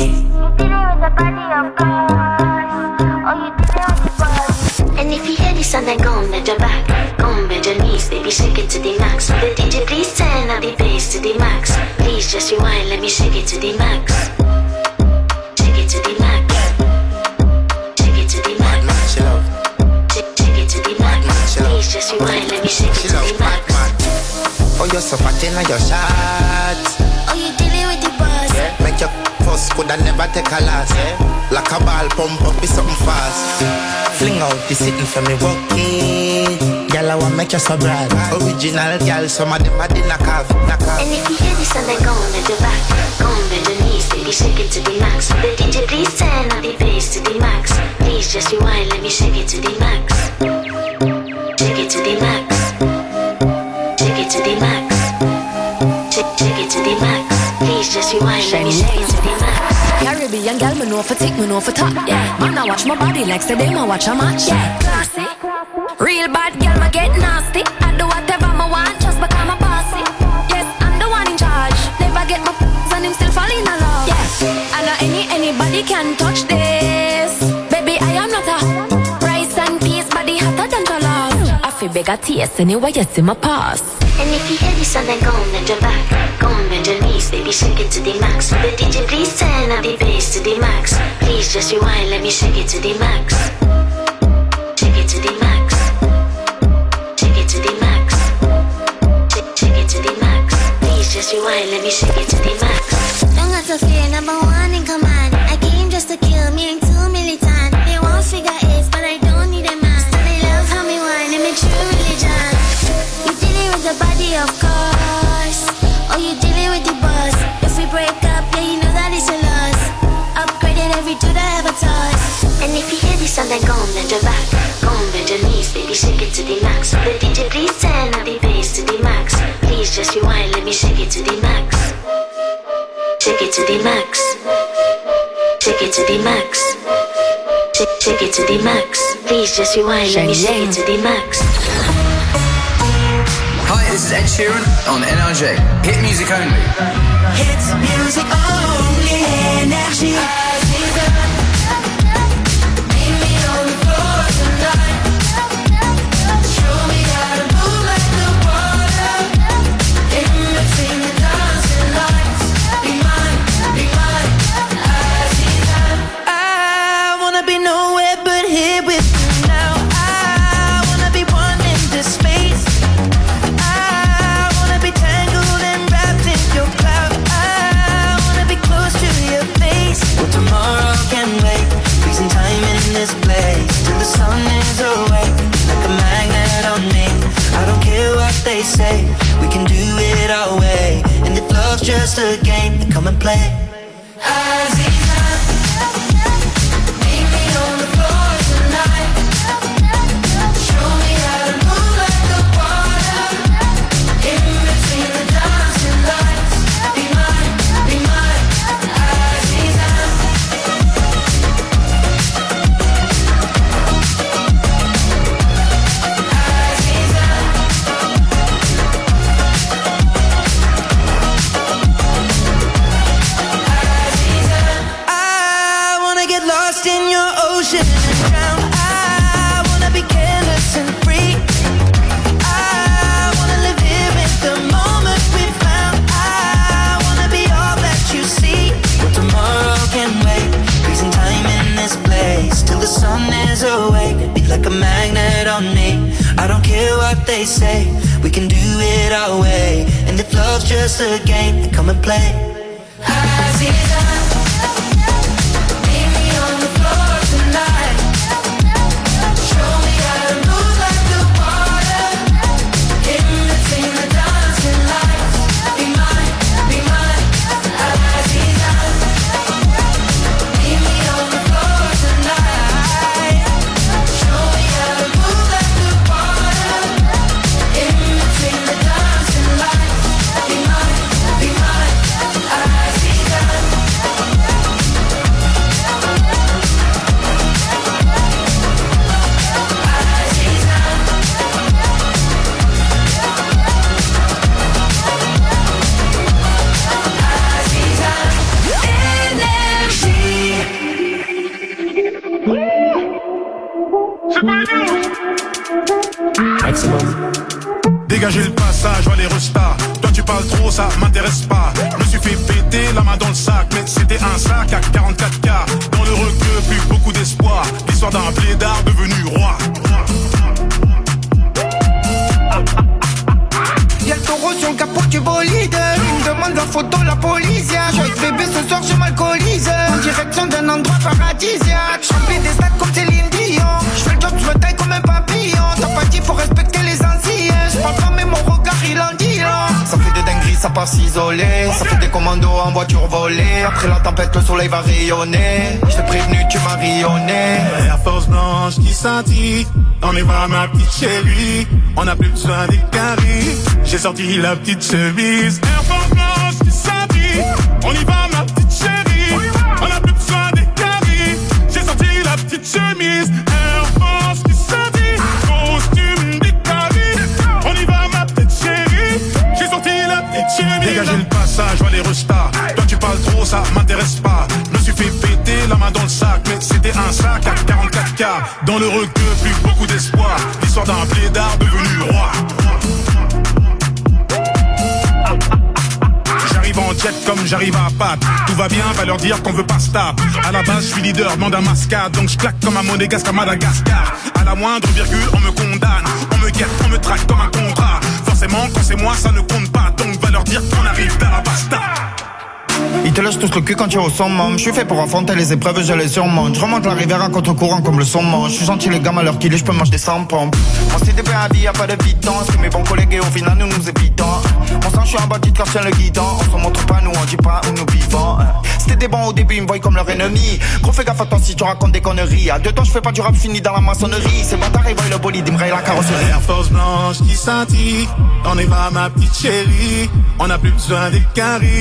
And if you hear this on the gong, bend your back, gong, bend your knees, baby, shake it to the max. The DJ, please turn up the bass to the max. Please just rewind, let me shake it to the max. Shake it to the max. Shake it to the max. Shake it to the max. Please just rewind, let me shake it to the max. Oh, you're so fat in your shots. Oh, you dealing with the boss? Yeah, make your first could I never take a last. Yeah? Like a ball pump up, be something fast. Fling out the sitting for me walking. Girl, I want make you so bright. Original girl, some of them are the knock off. And if you hear this this and then go on at your back. Go on, bend your knees, baby, shake it to the max. The DJ please turn up the bass to the max. Please just rewind, let me shake it to the max. Shake it to the max. Shake it to the max. Shake it to the max. Please just rewind, let me shake it to the max. Caribbean girl, me know for tick, me know for top. Yeah, man, I watch my body like say them, I watch a match. Yeah, classy. Real bad girl, me get nasty. I do whatever I want, just become a bossy. Yes, I'm the one in charge. Never get my and him still fall in love. Yeah, I know anybody can touch this. Baby, I am not a rice and peas, body hotter than jollof. I feel bigger taste anyway, you see my pass. And if you hear this and then go on at your back. Go on, bend your knees, baby, shake it to the max. The DJ please turn up the bass to the max. Please just rewind, let me shake it to the max. Shake it to the max. Shake it to the max. Shake it to the max. Please just rewind, let me shake it to the max. Don't got to fear, number one in command. I came just to kill, me ain't too militant. They want figure eights, but I don't need a man. So they love how me whine, and me true religion. You dealing with the body, of course. Or you dealing with the boss. If we break up, yeah, you know that it's a loss. Upgraded every dude I ever touch. And if you hear this and then go on at your back. Go on, bend your knees, baby, shake it to the max. The DJ please turn up the bass to the max. Please just rewind, let me shake it to the max. Shake it to the max. Shake it to the max. Shake it to the max. Please just rewind, let me shake it to the max. Hi, this is Ed Sheeran on NRJ. Hit music only. Hits music only. Energy. Meet me on the floor tonight. Show me how to move like the water. In between the dancing lights. Be mine, I wanna be nowhere but here with you now. I wanna be one in this space. Well, tomorrow can wait. Freezing time in this place till the sun is awake, like a magnet on me. I don't care what they say, we can do it our way. And if love's just a game, then come and play. Aziza, meet me on the floor tonight. Show me how to move like the water. In between the dancing lights. Be mine, Aziza. I wanna get lost in your ocean and drown. I wanna be careless and free. I wanna live here in the moment we found. I wanna be all that you see. Well, tomorrow can wait. Freezing time in this place till the sun is awake. Be like a magnet on me. I don't care what they say, we can do it our way. And if love's just a game, then come and play. Aziza, meet me on the floor tonight. Show me how to move like the water. In between the dancing lights. Be mine, Aziza. Meet me on the floor tonight. Show me how to move like the water. In between the dancing lights. Be mine, Aziza. Dégagez le passage, allez resta. Toi tu parles trop, ça m'intéresse pas. Je me suis fait péter la main dans le sac, mais c'était un sac à 44K. Dans le requeu, plus beaucoup d'espoir. L'histoire d'un blédard devenu roi. Y'a le taureau sur le capot du bolide. Il me demande la photo, la police. Joyeux bébé, ce soir je m'alcoolise. En direction d'un endroit paradisiaque. J'remplis des stades comme Céline Dion. J'fais le job, j'me taille comme un papillon. T'as pas dit, faut respecter les anciens. J'parle pas mais mon regard il en dit long. Ça fait de dinguerie ça part s'isoler. Ça fait des commandos en voiture volée. Après la tempête, le soleil va rayonner. Je t'ai prévenu, tu m'as rayonné. Air Force blanche qui scintille. On y va ma petite chérie. On n'a plus besoin des caries. J'ai sorti la petite chemise. Air Force blanche qui scintille. On y va ma petite chérie. On n'a plus besoin des caries. J'ai sorti la petite chemise. Air Force qui scintille. Costume des caries. On y va ma petite chérie. J'ai sorti la petite chemise. Dégagez le passage, je vois les restas. Toi tu parles trop, ça m'intéresse pas. Je me suis fait péter la main dans le sac. Mais c'était un sac à 44K. Dans le requeux, plus beaucoup d'espoir. L'histoire d'un blédard devenu roi. J'arrive en jet comme j'arrive à Pâques. Tout va bien, va leur dire qu'on veut pas stop. À la base, je suis leader, demande un mascade. Donc je claque comme un monégasque à Madagascar. À la moindre virgule, on me condamne. On me guette, on me traque comme un contrat. Forcément, quand c'est moi, ça ne compte pas. Donc va leur dire qu'on arrive dans la basta. Ils te lâchent tous le cul quand tu es au summum. Je suis fait pour affronter les épreuves, je les surmonte. Je remonte la rivière à contre-courant comme le saumon. Je suis gentil les gars, à l'heure qu'il est, je peux manger des 100 pompes. On s'est début à vie, y'a pas de pitance. C'est mes bons collègues et au final nous nous évitons. On sent je suis un bandit quand je tiens le guidon. On se montre pas, nous on dit pas où nous vivons. C'était des bons au début, ils me voient comme leur ennemi. Gros fais gaffe à toi si tu racontes des conneries. À 2 temps je fais pas du rap fini dans la maçonnerie. Ces bâtards ils voient le bolide, ils me rayent la carrosserie. Air Force blanche qui scintille. On est pas ma petite chérie. On n'a plus besoin des caries.